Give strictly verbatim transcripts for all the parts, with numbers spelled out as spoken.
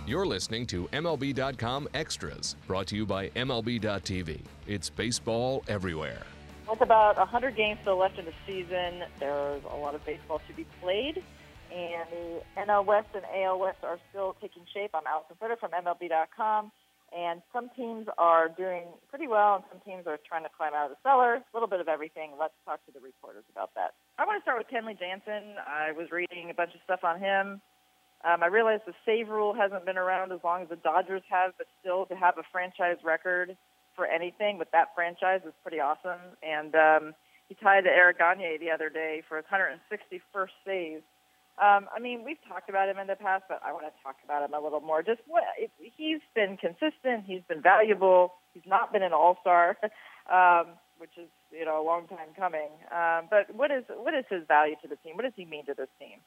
You're listening to M L B dot com Extras, brought to you by M L B dot T V. It's baseball everywhere. With about one hundred games still left in the season, there's a lot of baseball to be played, and the N L West and A L West are still taking shape. I'm Allison Fritter from M L B dot com, and some teams are doing pretty well, and some teams are trying to climb out of the cellar. A little bit of everything. Let's talk to the reporters about that. I want to start with Kenley Jansen. I was reading a bunch of stuff on him. Um, I realize the save rule hasn't been around as long as the Dodgers have, but still to have a franchise record for anything with that franchise is pretty awesome. And um, he tied Eric Gagne the other day for his one hundred sixty-first save. Um, I mean, we've talked about him in the past, but I want to talk about him a little more. Just what he's been consistent. He's been valuable. He's not been an all-star, um, which is, you know, a long time coming. Um, but what is what is his value to the team? What does he mean to this team?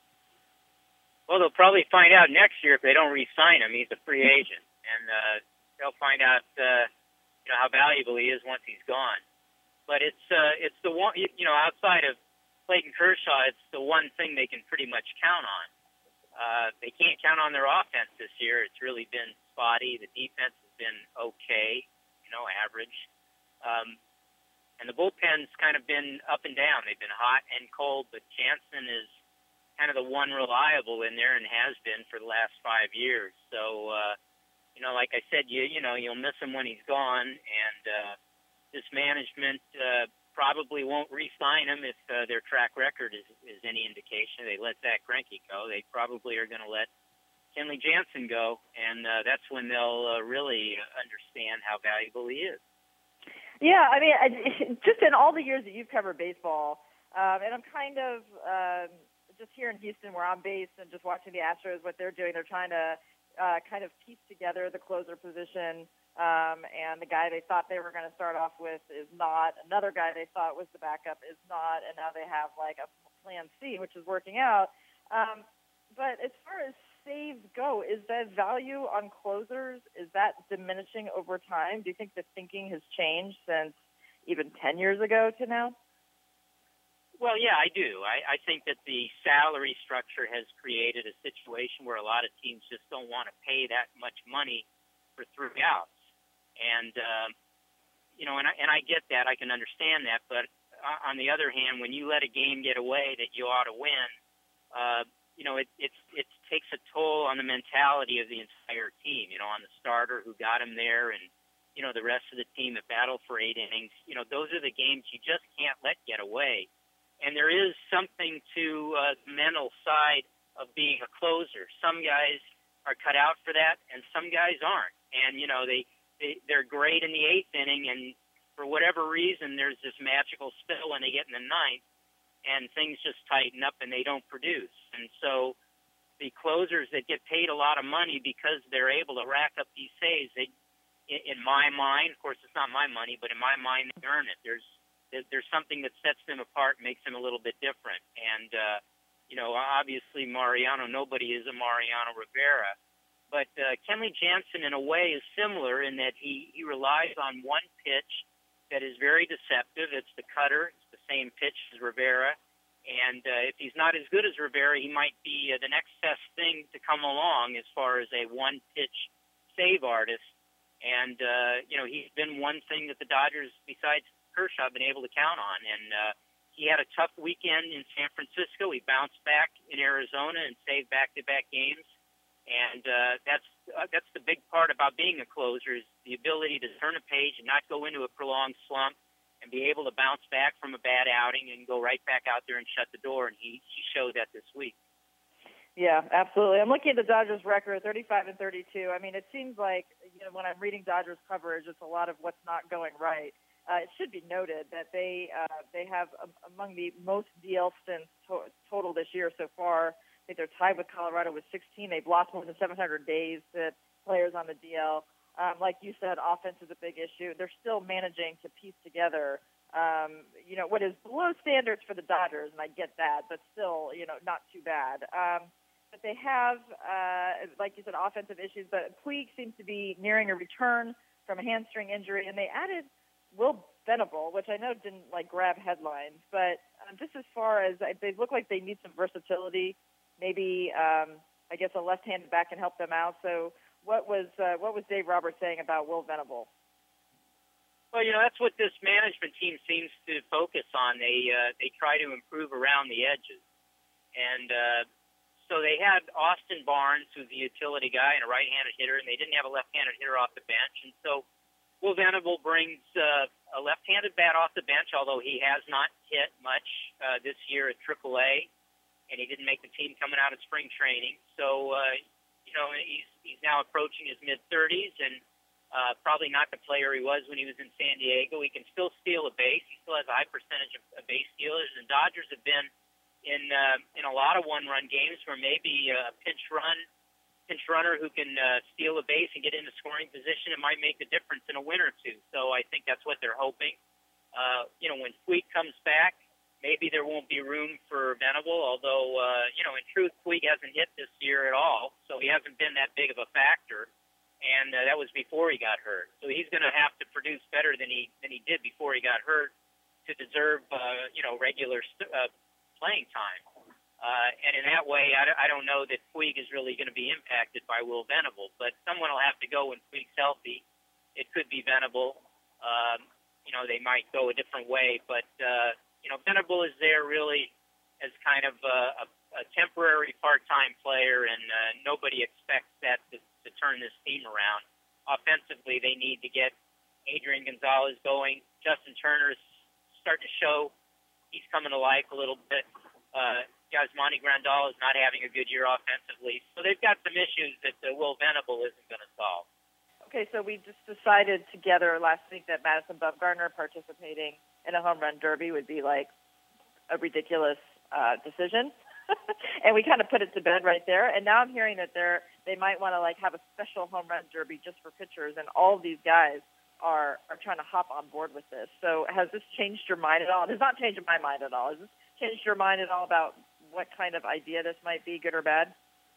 Well, they'll probably find out next year if they don't re-sign him. He's a free agent, and uh, they'll find out, uh, you know, how valuable he is once he's gone. But it's uh, it's the one, you know, outside of Clayton Kershaw, it's the one thing they can pretty much count on. Uh, they can't count on their offense this year. It's really been spotty. The defense has been okay, you know, average. Um, and the bullpen's kind of been up and down. They've been hot and cold, but Jansen is kind of the one reliable in there and has been for the last five years. So, uh, you know, like I said, you you know, you'll miss him when he's gone, and uh, this management uh, probably won't re-sign him if uh, their track record is, is any indication. They let Zach Greinke go. They probably are going to let Kenley Jansen go, and uh, that's when they'll uh, really understand how valuable he is. Yeah, I mean, I, just in all the years that you've covered baseball, um, and I'm kind of um, – just here in Houston where I'm based and just watching the Astros, what they're doing, they're trying to uh, kind of piece together the closer position, um, and the guy they thought they were going to start off with is not. Another guy they thought was the backup is not, and now they have like a plan C, which is working out. Um, but as far as saves go, is the value on closers, is that diminishing over time? Do you think the thinking has changed since even ten years ago to now? Well, yeah, I do. I, I think that the salary structure has created a situation where a lot of teams just don't want to pay that much money for three outs. And, um, you know, and I, and I get that. I can understand that. But on the other hand, when you let a game get away that you ought to win, uh, you know, it, it's, it takes a toll on the mentality of the entire team, you know, on the starter who got him there and, you know, the rest of the team that battled for eight innings. You know, those are the games you just can't let get away. And there is something to uh, the mental side of being a closer. Some guys are cut out for that, and some guys aren't. And, you know, they, they, they're great in the eighth inning, and for whatever reason, there's this magical spell when they get in the ninth, and things just tighten up and they don't produce. And so the closers that get paid a lot of money because they're able to rack up these saves, they, in my mind, of course, it's not my money, but in my mind, they earn it. There's There's something that sets them apart, makes them a little bit different. And, uh, you know, obviously Mariano, nobody is a Mariano Rivera. But uh, Kenley Jansen, in a way, is similar in that he, he relies on one pitch that is very deceptive. It's the cutter. It's the same pitch as Rivera. And uh, if he's not as good as Rivera, he might be uh, the next best thing to come along as far as a one-pitch save artist. And, uh, you know, he's been one thing that the Dodgers, besides Kershaw, been able to count on. And uh, he had a tough weekend in San Francisco. He bounced back in Arizona and saved back-to-back games. And uh, that's uh, that's the big part about being a closer is the ability to turn a page and not go into a prolonged slump and be able to bounce back from a bad outing and go right back out there and shut the door. And he, he showed that this week. Yeah, absolutely. I'm looking at the Dodgers record, thirty-five and thirty-two. I mean, it seems like, you know, when I'm reading Dodgers coverage, it's a lot of what's not going right. Uh, it should be noted that they uh, they have um, among the most D L stints to- total this year so far. I think they're tied with Colorado with sixteen. They've lost more than seven hundred days to players on the D L. Um, like you said, offense is a big issue. They're still managing to piece together, um, you know, what is below standards for the Dodgers, and I get that, but still, you know, not too bad. Um, but they have, uh, like you said, offensive issues. But Puig seems to be nearing a return from a hamstring injury, and they added Will Venable, which I know didn't like grab headlines, but um, just as far as they look like they need some versatility, maybe um, I guess a left-handed back can help them out. So what was uh, what was Dave Roberts saying about Will Venable? Well, you know, that's what this management team seems to focus on. They uh, they try to improve around the edges. And uh, so they had Austin Barnes, who's a utility guy and a right-handed hitter, and they didn't have a left-handed hitter off the bench. And so Will Venable brings uh, a left-handed bat off the bench, although he has not hit much uh, this year at triple A, and he didn't make the team coming out of spring training. So, uh, you know, he's, he's now approaching his mid-thirties, and Uh, probably not the player he was when he was in San Diego. He can still steal a base. He still has a high percentage of, of base stealers. And Dodgers have been in uh, in a lot of one-run games where maybe a pinch run, pinch runner who can uh, steal a base and get into scoring position, it might make a difference in a win or two. So I think that's what they're hoping. Uh, you know, when Puig comes back, maybe there won't be room for Venable, although, uh, you know, in truth, Puig hasn't hit this year at all, so he hasn't been that big of a factor. And uh, that was before he got hurt. So he's going to have to produce better than he than he did before he got hurt to deserve, uh, you know, regular st- uh, playing time. Uh, and in that way, I, d- I don't know that Puig is really going to be impacted by Will Venable. But someone will have to go when Puig's healthy. It could be Venable. Um, you know, they might go a different way. But, uh, you know, Venable is there really as kind of a, a, a temporary part-time player, and uh, nobody expects that to to turn this team around. Offensively, they need to get Adrian Gonzalez going. Justin Turner's starting to show he's coming to life a little bit. Uh, Yasmani Grandal is not having a good year offensively. So they've got some issues that uh, Will Venable isn't going to solve. Okay, so we just decided together last week that Madison Bumgarner participating in a home run derby would be like a ridiculous uh, decision. And we kind of put it to bed right there. And now I'm hearing that they're they might want to like have a special home run derby just for pitchers, and all of these guys are are trying to hop on board with this. So has this changed your mind at all? It has not changed my mind at all. Has this changed your mind at all about what kind of idea this might be, good or bad?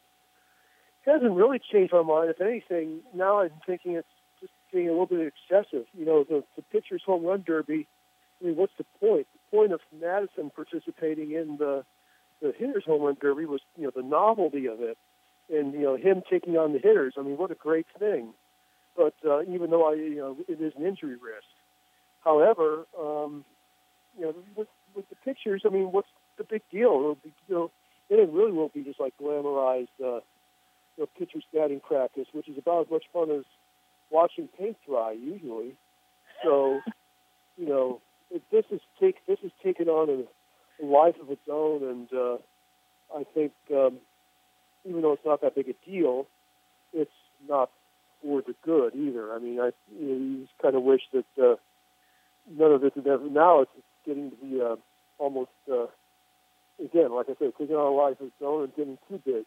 It hasn't really changed my mind. If anything, now I'm thinking it's just getting a little bit excessive. You know, the, the pitcher's home run derby, I mean, what's the point? The point of Madison participating in the the hitter's home run derby was, you know, the novelty of it, and, you know, him taking on the hitters. I mean, what a great thing. But uh, even though I, you know, it is an injury risk. However, um, you know, with, with the pitchers, I mean, what's the big deal? It'll be, you know, it really won't be just like glamorized, uh, you know, pitchers batting practice, which is about as much fun as watching paint dry usually. So, you know, if this is take this is taken on a life of its own, and uh, I think um, even though it's not that big a deal, it's not for the good either. I mean, I you, know, you just kind of wish that uh, none of it would ever. Now it's getting to be uh, almost, uh, again, like I said, taking on a life of its own and getting too big.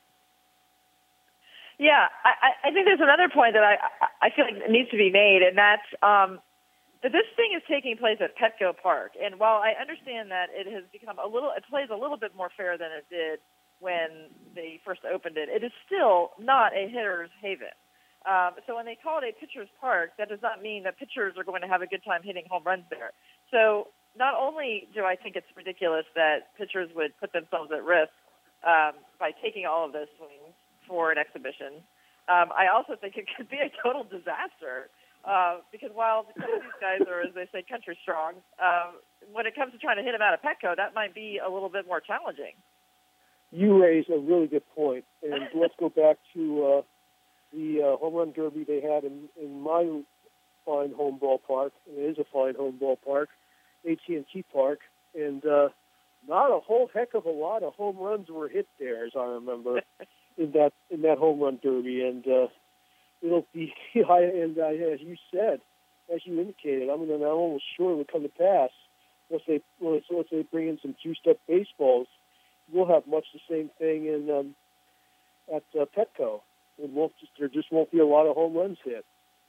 Yeah, I, I think there's another point that I I feel like needs to be made, and that's um, that this thing is taking place at Petco Park. And while I understand that it has become a little, it plays a little bit more fair than it did when they first opened it, it is still not a hitter's haven. Um, so when they call it a pitcher's park, that does not mean that pitchers are going to have a good time hitting home runs there. So not only do I think it's ridiculous that pitchers would put themselves at risk um, by taking all of those swings for an exhibition, um, I also think it could be a total disaster. Uh, because while some of these guys are, as they say, country strong, uh, when it comes to trying to hit them out of Petco, that might be a little bit more challenging. You raise a really good point, and let's go back to uh, the uh, home run derby they had in, in my fine home ballpark. It is a fine home ballpark, A T and T Park, and uh, not a whole heck of a lot of home runs were hit there, as I remember, in that in that home run derby, and. Uh, It'll be, and uh, as you said, as you indicated, I mean, I'm almost sure it will come to pass. Once they, once, once they bring in some juiced-up baseballs, we'll have much the same thing in um, at uh, Petco. It won't just, there just won't be a lot of home runs hit.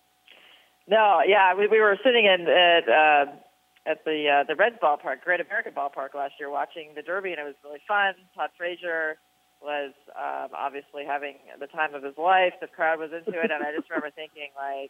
No, yeah, we, we were sitting in at uh, at the uh, the Reds ballpark, Great American Ballpark last year, watching the Derby, and it was really fun. Todd Frazier was um, obviously having the time of his life. The crowd was into it, and I just remember thinking, like,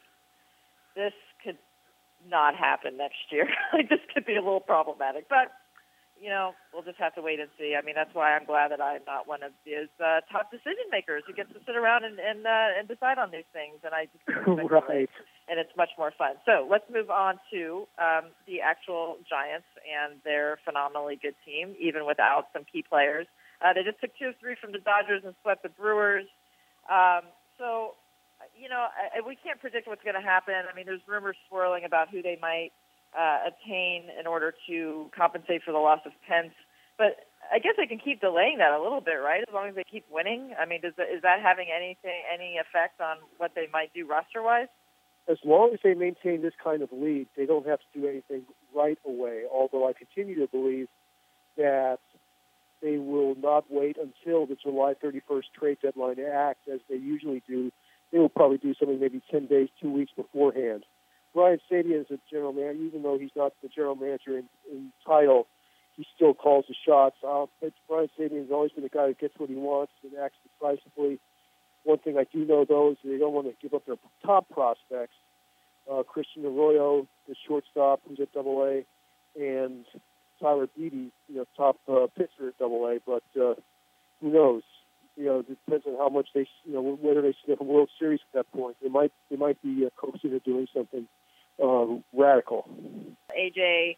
this could not happen next year. Like, this could be a little problematic. But, you know, we'll just have to wait and see. I mean, that's why I'm glad that I'm not one of his uh, top decision makers who gets to sit around and and, uh, and decide on these things. And I just right. And it's much more fun. So let's move on to um, the actual Giants and their phenomenally good team, even without some key players. Uh, they just took two of three from the Dodgers and swept the Brewers. Um, so, you know, I, we can't predict what's going to happen. I mean, there's rumors swirling about who they might uh, obtain in order to compensate for the loss of Pence. But I guess they can keep delaying that a little bit, right? As long as they keep winning. I mean, does that, is that having anything, any effect on what they might do roster-wise? As long as they maintain this kind of lead, they don't have to do anything right away, although I continue to believe that they will not wait until the July thirty-first trade deadline to act, as they usually do. They will probably do something maybe ten days, two weeks beforehand. Brian Sabean is a general manager, even though he's not the general manager in, in title, he still calls the shots. Uh, but Brian Sabean has always been the guy who gets what he wants and acts decisively. One thing I do know, though, is they don't want to give up their top prospects. Uh, Christian Arroyo, the shortstop, who's at Double A, and Tyler Beatty, you know, top uh, pitcher at Double A. But uh, who knows? You know, it depends on how much they, you know, whether they sniff a World Series at that point. They might, they might be uh, coached into doing something um, radical. A J,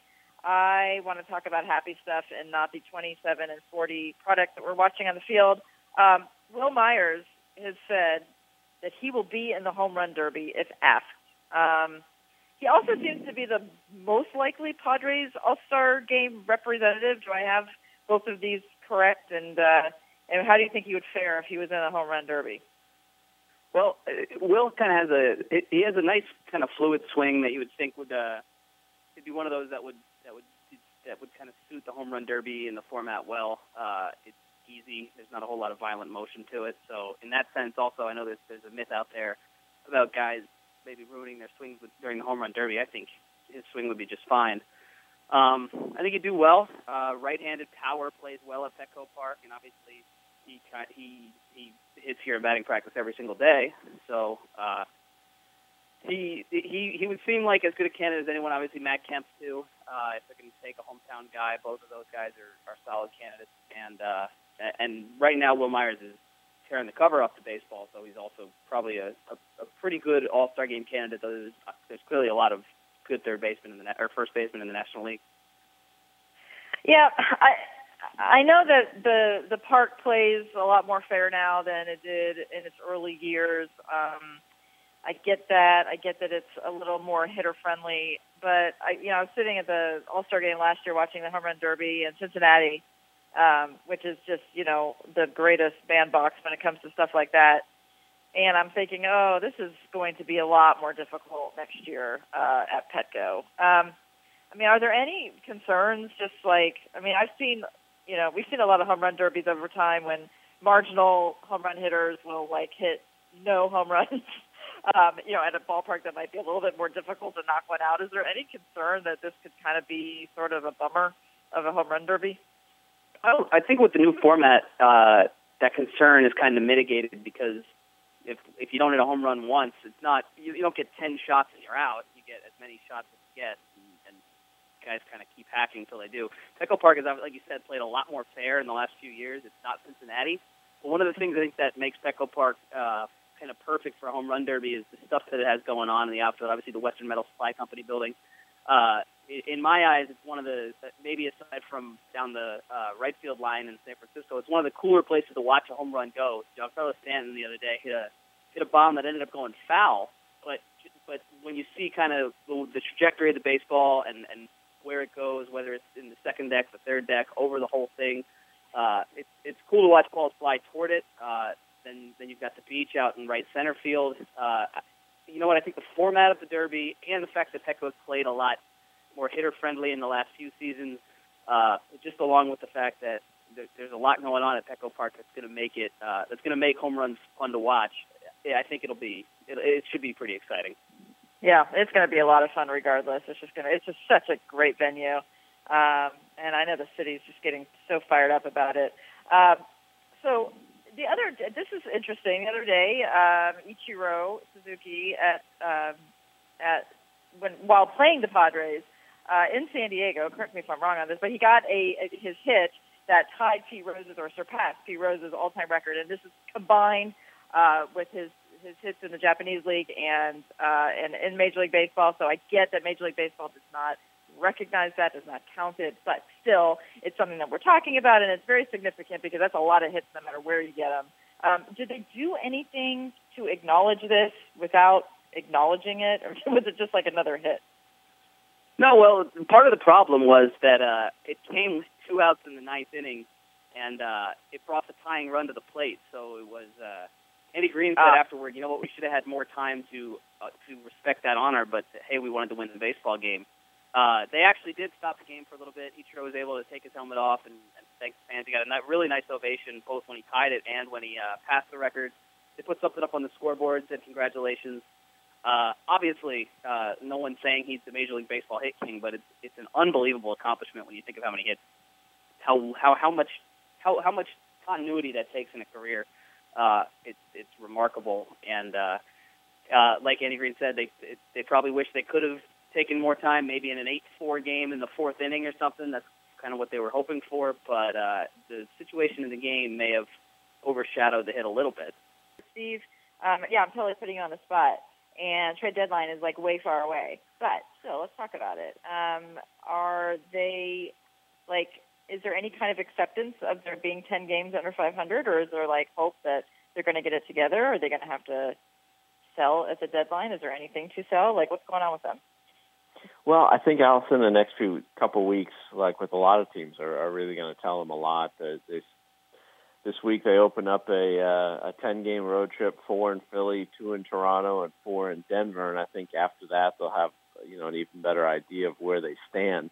I want to talk about happy stuff and not the twenty-seven and forty product that we're watching on the field. Um, Will Myers has said that he will be in the home run derby if asked. Um, he also seems to be the most likely Padres All-Star Game representative. Do I have both of these correct? And uh, and how do you think he would fare if he was in a home run derby? Well, Will kind of has a he has a nice kind of fluid swing that you would think would uh, it'd be one of those that would that would that would kind of suit the home run derby in the format well. Uh, it's easy. There's not a whole lot of violent motion to it. So in that sense, also, I know there's, there's a myth out there about guys maybe ruining their swings with, during the home run derby. I think his swing would be just fine. Um, I think he'd do well. Uh, right-handed power plays well at Petco Park, and obviously he he he hits here in batting practice every single day. So uh, he he he would seem like as good a candidate as anyone. Obviously, Matt Kemp too. Uh, if they're going to take a hometown guy, both of those guys are, are solid candidates. And uh, and right now, Will Myers is tearing the cover off the baseball, so he's also probably a, a, a pretty good All-Star Game candidate. There's, there's clearly a lot of good third baseman in the or first baseman in the National League. Yeah, I I know that the the park plays a lot more fair now than it did in its early years. Um, I get that. I get that it's a little more hitter friendly. But I, you know, I was sitting at the All-Star Game last year watching the home run derby in Cincinnati, um, which is just, you know, the greatest bandbox when it comes to stuff like that. And I'm thinking, oh, this is going to be a lot more difficult next year uh, at Petco. Um, I mean, are there any concerns? Just like, I mean, I've seen, you know, we've seen a lot of home run derbies over time when marginal home run hitters will like hit no home runs. Um, you know, at a ballpark that might be a little bit more difficult to knock one out. Is there any concern that this could kind of be sort of a bummer of a home run derby? Oh, I think with the new format, uh, that concern is kind of mitigated because if if you don't hit a home run once, it's not you, you don't get ten shots and you're out. You get as many shots as you get, and, and guys kind of keep hacking until they do. Petco Park has, like you said, played a lot more fair in the last few years. It's not Cincinnati, but one of the things I think that makes Petco Park uh, kind of perfect for a home run derby is the stuff that it has going on in the outfield. Obviously, the Western Metal Supply Company building. Uh, in my eyes, it's one of the, maybe aside from down the uh, right field line in San Francisco, it's one of the cooler places to watch a home run go. Giancarlo Stanton the other day hit a hit a bomb that ended up going foul, but but when you see kind of the, the trajectory of the baseball and, and where it goes, whether it's in the second deck, the third deck, over the whole thing, uh, it's it's cool to watch balls fly toward it. Uh, Then, then you've got the beach out in right center field. Uh, you know what? I think the format of the Derby and the fact that Petco's played a lot more hitter-friendly in the last few seasons, uh, just along with the fact that there, there's a lot going on at Petco Park that's going to make it uh, that's going to make home runs fun to watch. Yeah, I think it'll be it, it should be pretty exciting. Yeah, it's going to be a lot of fun regardless. It's just going to it's just such a great venue, um, and I know the city's just getting so fired up about it. Um, so. The other, this is interesting. The other day, um, Ichiro Suzuki at um, at when while playing the Padres uh, in San Diego. Correct me if I'm wrong on this, but he got a, a his hit that tied Pete Rose's or surpassed Pete Rose's all-time record, and this is combined uh, with his his hits in the Japanese League and uh, and in Major League Baseball. So I get that Major League Baseball does not recognize that, does not count it, but still, it's something that we're talking about, and it's very significant because that's a lot of hits no matter where you get them. Um, did they do anything to acknowledge this without acknowledging it, or was it just like another hit? No, well, part of the problem was that uh, it came two outs in the ninth inning, and uh, it brought the tying run to the plate. So it was uh, Andy Green said uh, afterward, you know what, we should have had more time to uh, to respect that honor, but hey, we wanted to win the baseball game. Uh, they actually did stop the game for a little bit. Ichiro was able to take his helmet off and, and thank the fans. He got a really nice ovation both when he tied it and when he uh, passed the record. They put something up on the scoreboard, said congratulations. Uh, obviously, uh, no one's saying he's the Major League Baseball hit king, but it's it's an unbelievable accomplishment when you think of how many hits, how how how much how how much continuity that takes in a career. Uh, it's it's remarkable, and uh, uh, like Andy Green said, they it, they probably wish they could have taken more time, maybe in an eight four game in the fourth inning or something. That's kind of what they were hoping for, but uh, the situation in the game may have overshadowed the hit a little bit. Steve, um, yeah, I'm totally putting you on the spot. And trade deadline is like way far away. But still, let's talk about it. Um, are they, like, is there any kind of acceptance of there being ten games under five hundred, or is there, like, hope that they're going to get it together? Are they going to have to sell at the deadline? Is there anything to sell? Like, what's going on with them? Well, I think, Allison, the next few couple weeks, like with a lot of teams, are, are really going to tell them a lot. They, they This week they open up a uh, a ten-game road trip, four in Philly, two in Toronto, and four in Denver. And I think after that they'll have you know an even better idea of where they stand.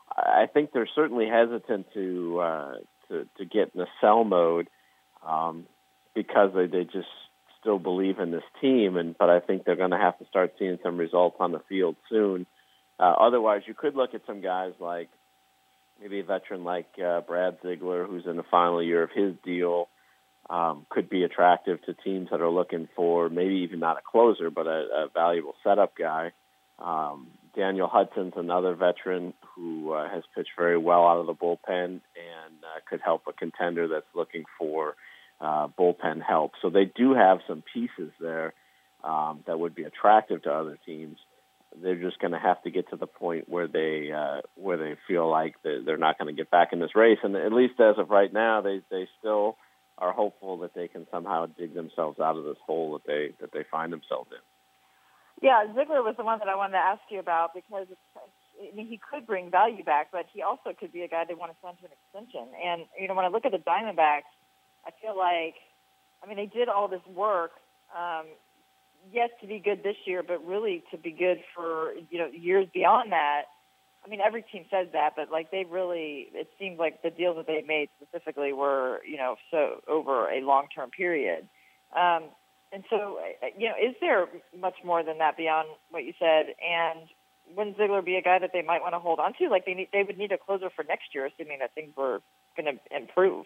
I think they're certainly hesitant to uh, to, to get in a sell mode um, because they, they just still believe in this team. And but I think they're going to have to start seeing some results on the field soon. Uh, otherwise, you could look at some guys like maybe a veteran like uh, Brad Ziegler, who's in the final year of his deal, um, could be attractive to teams that are looking for maybe even not a closer, but a, a valuable setup guy. Um, Daniel Hudson's another veteran who uh, has pitched very well out of the bullpen and uh, could help a contender that's looking for uh, bullpen help. So they do have some pieces there um, that would be attractive to other teams. They're just going to have to get to the point where they uh, where they feel like they're not going to get back in this race. And at least as of right now, they they still are hopeful that they can somehow dig themselves out of this hole that they that they find themselves in. Yeah, Ziegler was the one that I wanted to ask you about because it's, I mean, he could bring value back, but he also could be a guy they want to send to an extension. And you know, when I look at the Diamondbacks, I feel like, I mean, they did all this work. Um, yes, to be good this year, but really to be good for, you know, years beyond that. I mean, every team says that, but like they really, it seems like the deals that they made specifically were, you know, so over a long-term period. Um, and so, you know, is there much more than that beyond what you said? And wouldn't Ziegler be a guy that they might want to hold on to? Like they need, they would need a closer for next year, assuming that things were going to improve.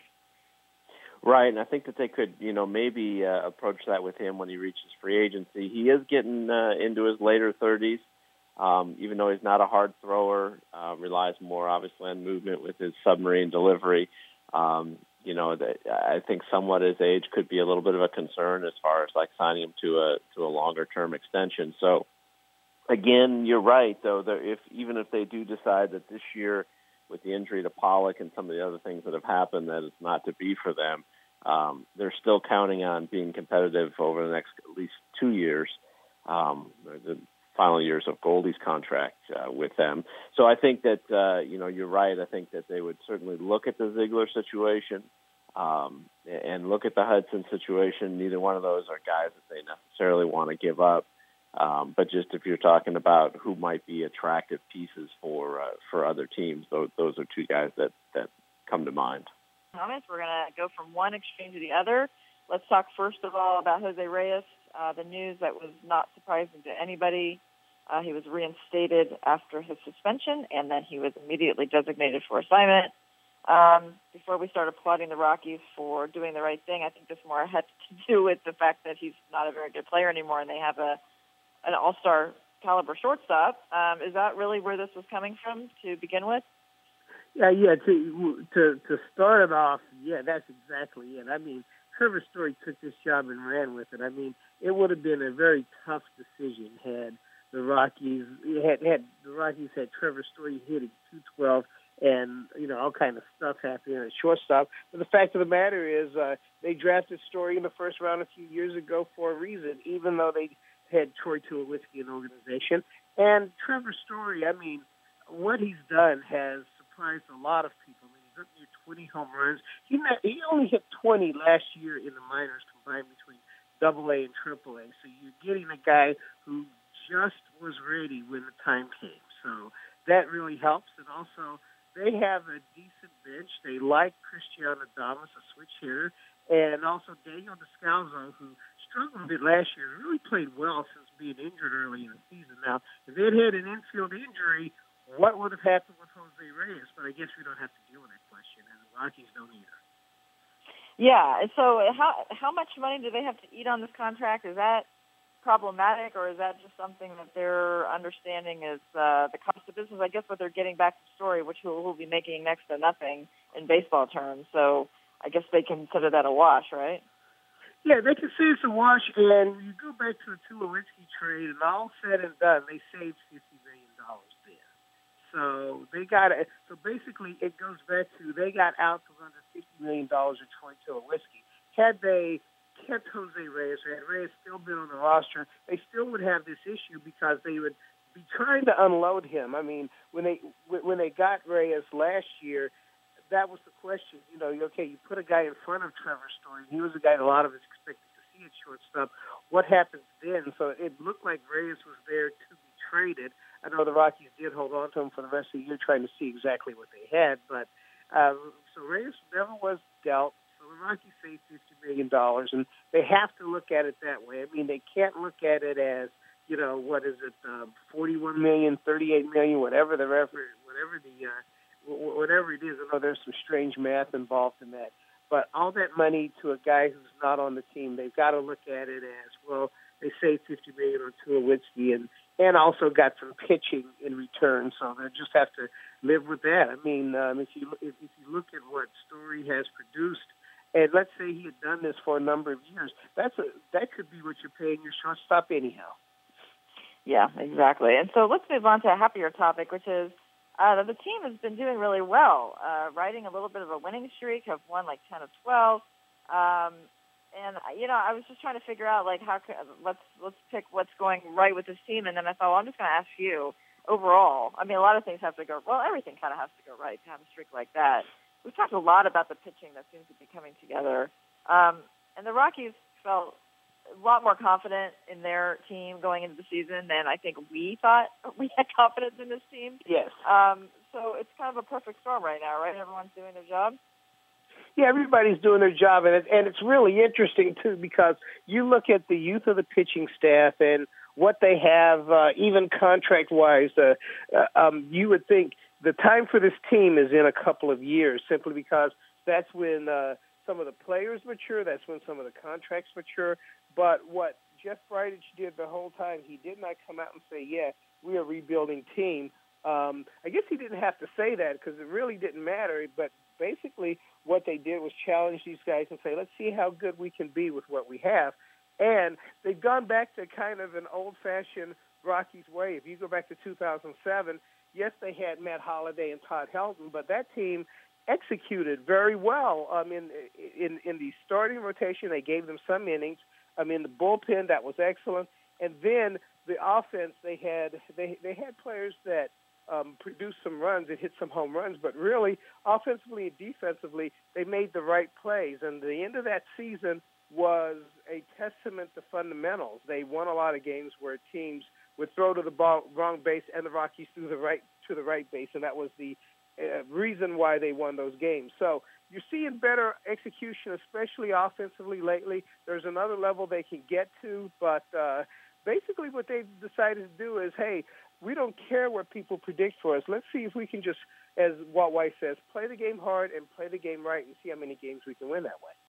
Right, and I think that they could, you know, maybe uh, approach that with him when he reaches free agency. He is getting uh, into his later thirties, um, even though he's not a hard thrower, uh, relies more, obviously, on movement with his submarine delivery. Um, you know, the, I think somewhat his age could be a little bit of a concern as far as, like, signing him to a to a longer-term extension. So, again, you're right, though, that if even if they do decide that this year, with the injury to Pollock and some of the other things that have happened, that it's not to be for them, Um, they're still counting on being competitive over the next at least two years, um, the final years of Goldie's contract uh, with them. So I think that, uh, you know, you're right. I think that they would certainly look at the Ziegler situation um, and look at the Hudson situation. Neither one of those are guys that they necessarily want to give up. Um, but just if you're talking about who might be attractive pieces for uh, for other teams, those, those are two guys that, that come to mind. We're going to go from one extreme to the other. Let's talk first of all about Jose Reyes. Uh, the news that was not surprising to anybody. Uh, he was reinstated after his suspension, and then he was immediately designated for assignment. Um, before we start applauding the Rockies for doing the right thing, I think this more had to do with the fact that he's not a very good player anymore, and they have a an all-star caliber shortstop. Um, is that really where this was coming from to begin with? Yeah, yeah. To to to start it off, yeah, that's exactly it. I mean, Trevor Story took this job and ran with it. I mean, it would have been a very tough decision had the Rockies had had the Rockies had Trevor Story hitting two twelve and you know all kind of stuff happening at shortstop. But the fact of the matter is, uh, they drafted Story in the first round a few years ago for a reason, even though they had Troy Tulowitzki in the organization. And Trevor Story, I mean, what he's done has surprised a lot of people. I mean, he's up near twenty home runs. He not, he only hit twenty last year in the minors combined between Double A and Triple A. So you're getting a guy who just was ready when the time came. So that really helps. And also, they have a decent bench. They like Christian Adames, a switch hitter, and also Daniel Descalzo, who struggled a bit last year, really played well since being injured early in the season. Now, if they'd had an infield injury, what would have happened with Jose Reyes? But I guess we don't have to deal with that question, and the Rockies don't either. Yeah, so how how much money do they have to eat on this contract? Is that problematic, or is that just something that they're understanding is uh, the cost of business? I guess what they're getting back to Story, which will will be making next to nothing in baseball terms. So I guess they consider that a wash, right? Yeah, they can say it's a wash, and you go back to the Tulowitzki trade, and all said and done, they saved fifty million dollars there. So they got it. So basically, it goes back to they got out for under fifty million dollars in Troy Tulowitzki. Had they kept Jose Reyes, or had Reyes still been on the roster, they still would have this issue because they would be trying to unload him. I mean, when they when they got Reyes last year, that was the question. You know, okay, you put a guy in front of Trevor Story. He was a guy that a lot of us expected to see at shortstop. What happens then? So it looked like Reyes was there to be traded. I know the Rockies did hold on to him for the rest of the year, trying to see exactly what they had. But um, so Reyes never was dealt. So the Rockies saved fifty million dollars, and they have to look at it that way. I mean, they can't look at it as, you know, what is it, um, forty-one million dollars, thirty-eight million dollars, whatever the whatever the uh, whatever it is. I know there's some strange math involved in that. But all that money to a guy who's not on the team, they've got to look at it as, well, they saved fifty million dollars on Tulowitzki and, and also got some pitching in return. So they just have to live with that. I mean, um, if you if, if you look at what Story has produced, and let's say he had done this for a number of years, that's a, that could be what you're paying your shortstop anyhow. Yeah, exactly. And so let's move on to a happier topic, which is uh, the team has been doing really well, uh, riding a little bit of a winning streak, have won like ten of twelve. Um, and, you know, I was just trying to figure out, like, how could, let's let's pick what's going right with this team. And then I thought, well, I'm just going to ask you overall. I mean, a lot of things have to go, well, everything kind of has to go right to have a streak like that. We've talked a lot about the pitching that seems to be coming together. Um, and the Rockies felt a lot more confident in their team going into the season than I think we thought we had confidence in this team. Yes. Um, so it's kind of a perfect storm right now, right? Everyone's doing their job. Yeah, everybody's doing their job, and it, and it's really interesting, too, because you look at the youth of the pitching staff and what they have, uh, even contract-wise, uh, uh, um, you would think the time for this team is in a couple of years, simply because that's when uh, some of the players mature, that's when some of the contracts mature. But what Jeff Bridich did the whole time, he did not come out and say, yeah, we're a rebuilding team. Um, I guess he didn't have to say that because it really didn't matter, but basically what they did was challenge these guys and say, let's see how good we can be with what we have. And they've gone back to kind of an old-fashioned Rockies way. If you go back to two thousand seven, yes, they had Matt Holliday and Todd Helton, but that team executed very well. Um, in, in, in the starting rotation, they gave them some innings. I mean, the bullpen, that was excellent. And then the offense, they had they, they had players that um, produced some runs and hit some home runs, but really, offensively and defensively, they made the right plays. And the end of that season was a testament to fundamentals. They won a lot of games where teams would throw to the ball, wrong base, and the Rockies threw the right to the right base, and that was the uh, reason why they won those games. So you're seeing better execution, especially offensively lately. There's another level they can get to, but uh, basically what they've decided to do is, hey, we don't care what people predict for us. Let's see if we can just, as Walt Weiss says, play the game hard and play the game right and see how many games we can win that way.